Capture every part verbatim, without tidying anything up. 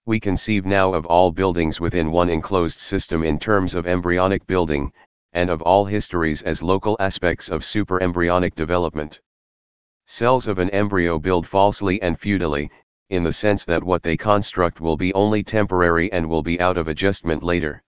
We conceive now of all buildings within one enclosed system in terms of embryonic building, and of all histories as local aspects of superembryonic development. Cells of an embryo build falsely and futilely, in the sense that what they construct will be only temporary and will be out of adjustment later.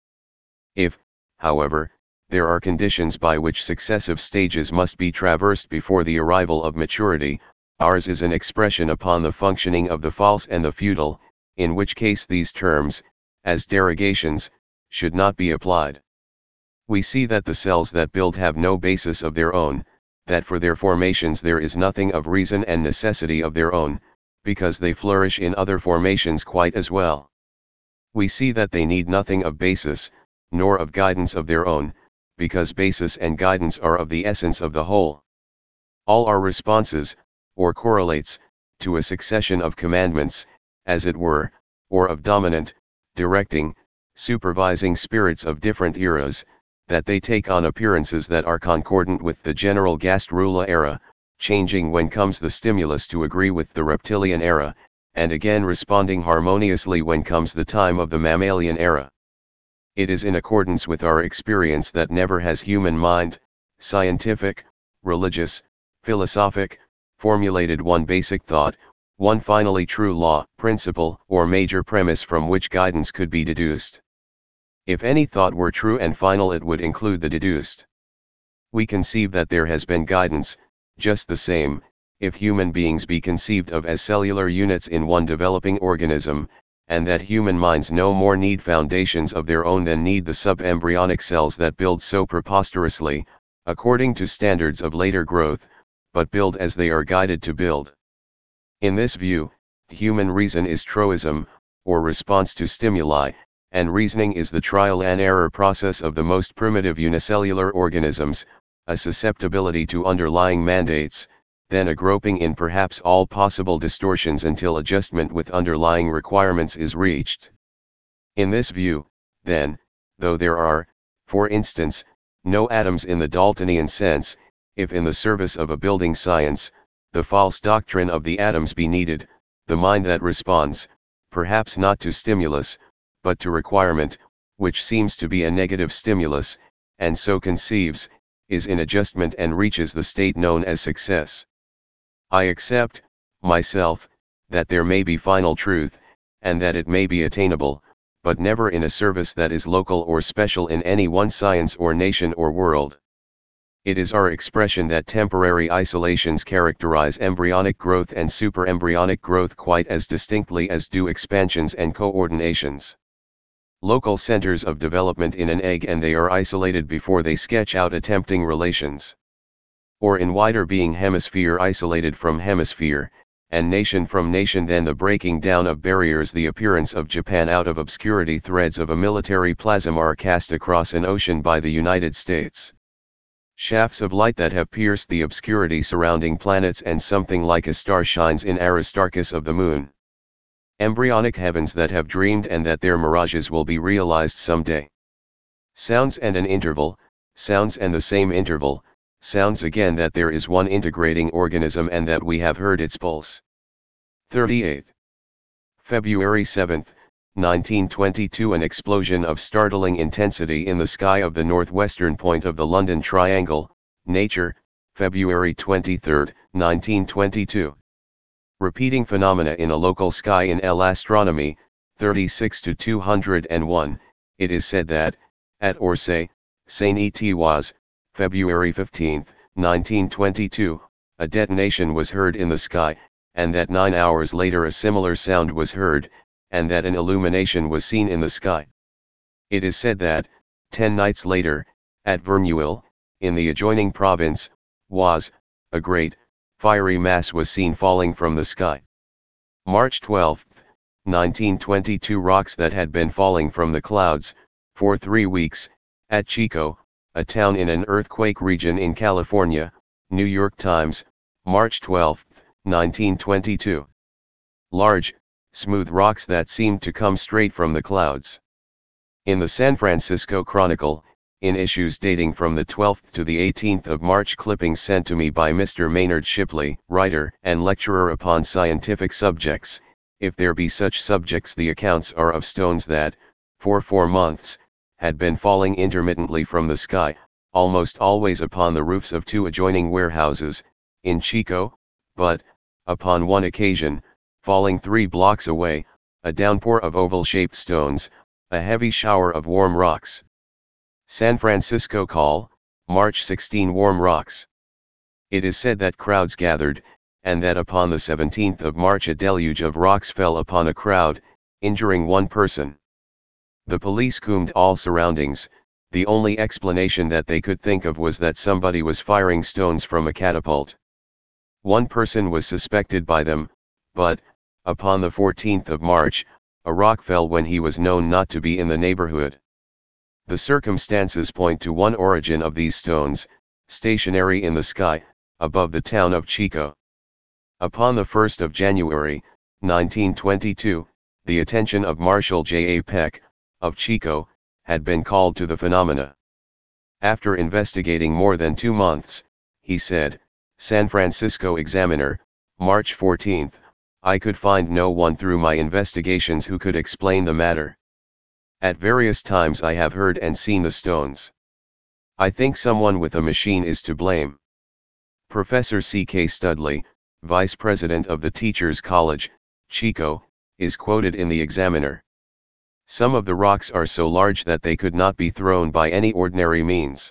If, however, there are conditions by which successive stages must be traversed before the arrival of maturity, ours is an expression upon the functioning of the false and the futile, in which case these terms, as derogations, should not be applied. We see that the cells that build have no basis of their own, that for their formations there is nothing of reason and necessity of their own, because they flourish in other formations quite as well. We see that they need nothing of basis, nor of guidance of their own, because basis and guidance are of the essence of the whole. All are responses, or correlates, to a succession of commandments, as it were, or of dominant, directing, supervising spirits of different eras, that they take on appearances that are concordant with the general Gastrula era, changing when comes the stimulus to agree with the reptilian era, and again responding harmoniously when comes the time of the mammalian era. It is in accordance with our experience that never has human mind, scientific, religious, philosophic, formulated one basic thought, one finally true law, principle, or major premise from which guidance could be deduced. If any thought were true and final, it would include the deduced. We conceive that there has been guidance, just the same, if human beings be conceived of as cellular units in one developing organism, and that human minds no more need foundations of their own than need the sub-embryonic cells that build so preposterously, according to standards of later growth, but build as they are guided to build. In this view, human reason is troism, or response to stimuli, and reasoning is the trial and error process of the most primitive unicellular organisms, a susceptibility to underlying mandates, then a groping in perhaps all possible distortions until adjustment with underlying requirements is reached. In this view, then, though there are, for instance, no atoms in the Daltonian sense, if in the service of a building science, the false doctrine of the atoms be needed, the mind that responds, perhaps not to stimulus, but to requirement, which seems to be a negative stimulus, and so conceives, is in adjustment and reaches the state known as success. I accept, myself, that there may be final truth, and that it may be attainable, but never in a service that is local or special in any one science or nation or world. It is our expression that temporary isolations characterize embryonic growth and superembryonic growth quite as distinctly as do expansions and coordinations. Local centers of development in an egg, and they are isolated before they sketch out attempting relations. Or in wider being, hemisphere isolated from hemisphere, and nation from nation, then the breaking down of barriers, the appearance of Japan out of obscurity, threads of a military plasm are cast across an ocean by the United States. Shafts of light that have pierced the obscurity surrounding planets, and something like a star shines in Aristarchus of the moon. Embryonic heavens that have dreamed, and that their mirages will be realized someday. Sounds and an interval, sounds and the same interval, sounds again that there is one integrating organism and that we have heard its pulse. thirty-eight. February seventh, nineteen twenty-two. An explosion of startling intensity in the sky of the northwestern point of the London Triangle, Nature, February twenty-third, nineteen twenty-two. Repeating phenomena in a local sky in L Astronomy, thirty-six to two hundred one, it is said that, at Orsay, Saint-Étienne, February fifteenth, nineteen twenty-two, a detonation was heard in the sky, and that nine hours later a similar sound was heard, and that an illumination was seen in the sky. It is said that, ten nights later, at Verneuil, in the adjoining province, was, a great, fiery mass was seen falling from the sky. March twelfth, nineteen twenty-two. Rocks that had been falling from the clouds, for three weeks, at Chico, a town in an earthquake region in California, New York Times, March twelfth, nineteen twenty-two. Large, smooth rocks that seemed to come straight from the clouds. In the San Francisco Chronicle, in issues dating from the twelfth to the eighteenth of March, clippings sent to me by Mister Maynard Shipley, writer and lecturer upon scientific subjects, if there be such subjects. The accounts are of stones that, for four months, had been falling intermittently from the sky, almost always upon the roofs of two adjoining warehouses, in Chico, but, upon one occasion, falling three blocks away, a downpour of oval-shaped stones, a heavy shower of warm rocks. San Francisco Call, March sixteenth. Warm rocks. It is said that crowds gathered, and that upon the seventeenth of March a deluge of rocks fell upon a crowd, injuring one person. The police combed all surroundings. The only explanation that they could think of was that somebody was firing stones from a catapult. One person was suspected by them, but, upon the fourteenth of March, a rock fell when he was known not to be in the neighborhood. The circumstances point to one origin of these stones, stationary in the sky, above the town of Chico. Upon the first of January, nineteen twenty-two, the attention of Marshal J. A. Peck, of Chico, had been called to the phenomena. After investigating more than two months, he said, San Francisco Examiner, March fourteenth, I could find no one through my investigations who could explain the matter. At various times I have heard and seen the stones. I think someone with a machine is to blame. Professor C. K. Studley, Vice President of the Teachers College, Chico, is quoted in the Examiner. Some of the rocks are so large that they could not be thrown by any ordinary means.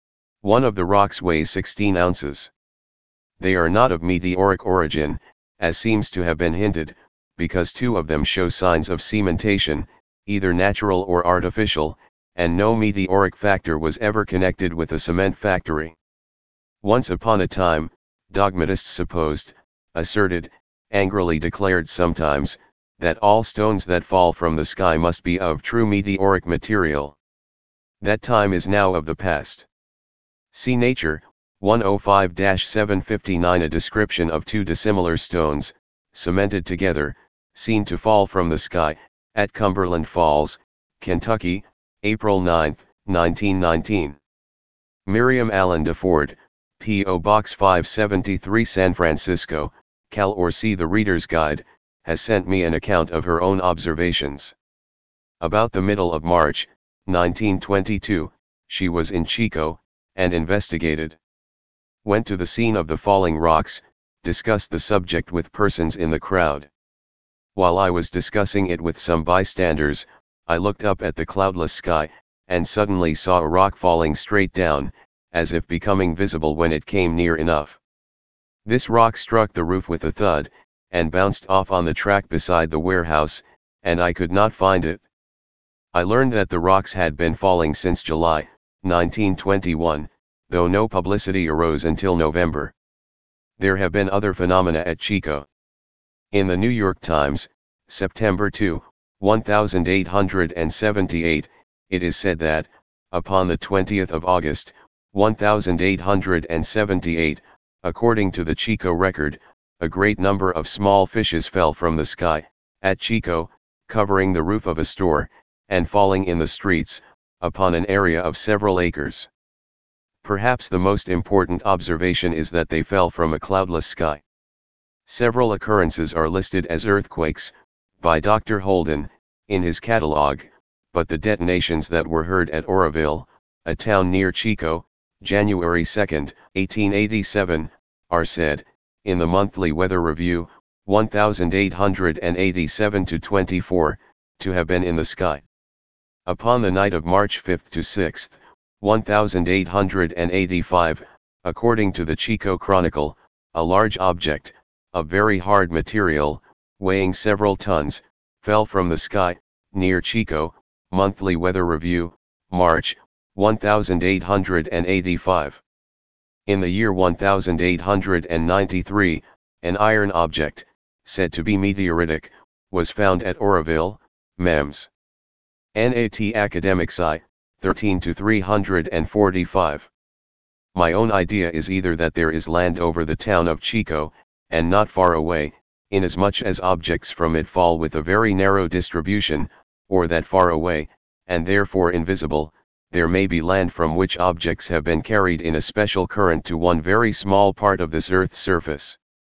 One of the rocks weighs sixteen ounces. They are not of meteoric origin, as seems to have been hinted, because two of them show signs of cementation, either natural or artificial, and no meteoric factor was ever connected with a cement factory. Once upon a time, dogmatists supposed, asserted, angrily declared sometimes, that all stones that fall from the sky must be of true meteoric material. That time is now of the past. See Nature, one oh five dash seven fifty-nine. A description of two dissimilar stones, cemented together, seen to fall from the sky, at Cumberland Falls, Kentucky, April ninth, nineteen nineteen. Miriam Allen DeFord, P O Box five seventy-three, San Francisco, Cal. Or see the Reader's Guide, has sent me an account of her own observations. About the middle of March, nineteen twenty-two, she was in Chico, and investigated. Went to the scene of the falling rocks, discussed the subject with persons in the crowd. While I was discussing it with some bystanders, I looked up at the cloudless sky, and suddenly saw a rock falling straight down, as if becoming visible when it came near enough. This rock struck the roof with a thud, and bounced off on the track beside the warehouse, and I could not find it. I learned that the rocks had been falling since July, nineteen twenty-one, though no publicity arose until November. There have been other phenomena at Chico. In the New York Times, September second, eighteen seventy-eight, it is said that, upon the twentieth of August, eighteen seventy-eight, according to the Chico record, a great number of small fishes fell from the sky, at Chico, covering the roof of a store, and falling in the streets, upon an area of several acres. Perhaps the most important observation is that they fell from a cloudless sky. Several occurrences are listed as earthquakes, by Doctor Holden, in his catalogue, but the detonations that were heard at Oroville, a town near Chico, January second, eighteen eighty-seven, are said, in the Monthly Weather Review, eighteen eighty-seven to twenty-four, to have been in the sky. Upon the night of March fifth to sixth, eighteen eighty-five, according to the Chico Chronicle, a large object, of very hard material, weighing several tons, fell from the sky, near Chico, Monthly Weather Review, March, eighteen eighty-five. In the year eighteen ninety-three, an iron object, said to be meteoritic, was found at Oroville, Mems. Nat Academic Sci, thirteen to three forty-five. My own idea is either that there is land over the town of Chico, and not far away, inasmuch as objects from it fall with a very narrow distribution, or that far away, and therefore invisible, there may be land from which objects have been carried in a special current to one very small part of this earth's surface.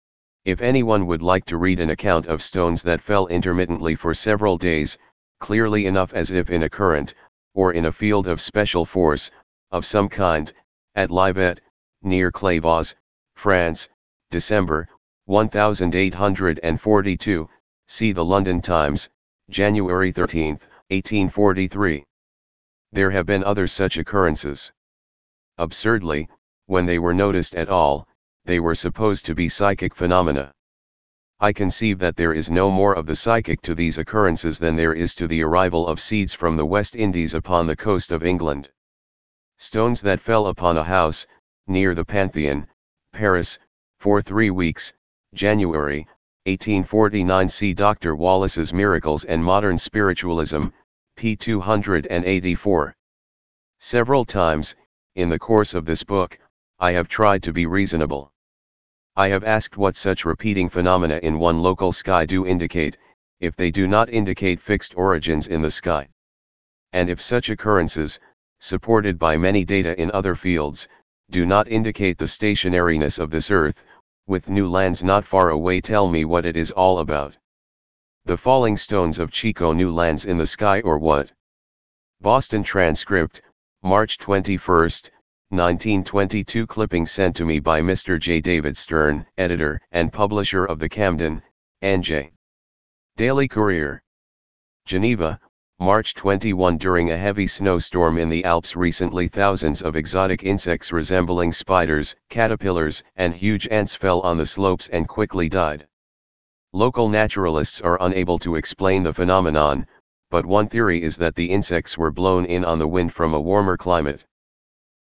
If anyone would like to read an account of stones that fell intermittently for several days, clearly enough as if in a current, or in a field of special force, of some kind, at Livet, near Clairvaux, France, December, eighteen forty-two, see the London Times, January thirteenth, eighteen forty-three. There have been other such occurrences. Absurdly, when they were noticed at all, they were supposed to be psychic phenomena. I conceive that there is no more of the psychic to these occurrences than there is to the arrival of seeds from the West Indies upon the coast of England. Stones that fell upon a house, near the Pantheon, Paris, for three weeks, January, eighteen forty-nine. See Doctor Wallace's Miracles and Modern Spiritualism, p. two hundred eighty-four. Several times, in the course of this book, I have tried to be reasonable. I have asked what such repeating phenomena in one local sky do indicate, if they do not indicate fixed origins in the sky. And if such occurrences, supported by many data in other fields, do not indicate the stationariness of this earth, with new lands not far away, tell me what it is all about. The falling stones of Chico, new lands in the sky or what? Boston Transcript, March twenty-first, nineteen twenty-two. Clipping sent to me by Mister J. David Stern, editor and publisher of the Camden, N J Daily Courier. Geneva, March twenty-first. During a heavy snowstorm in the Alps recently, thousands of exotic insects resembling spiders, caterpillars, and huge ants fell on the slopes and quickly died. Local naturalists are unable to explain the phenomenon, but one theory is that the insects were blown in on the wind from a warmer climate.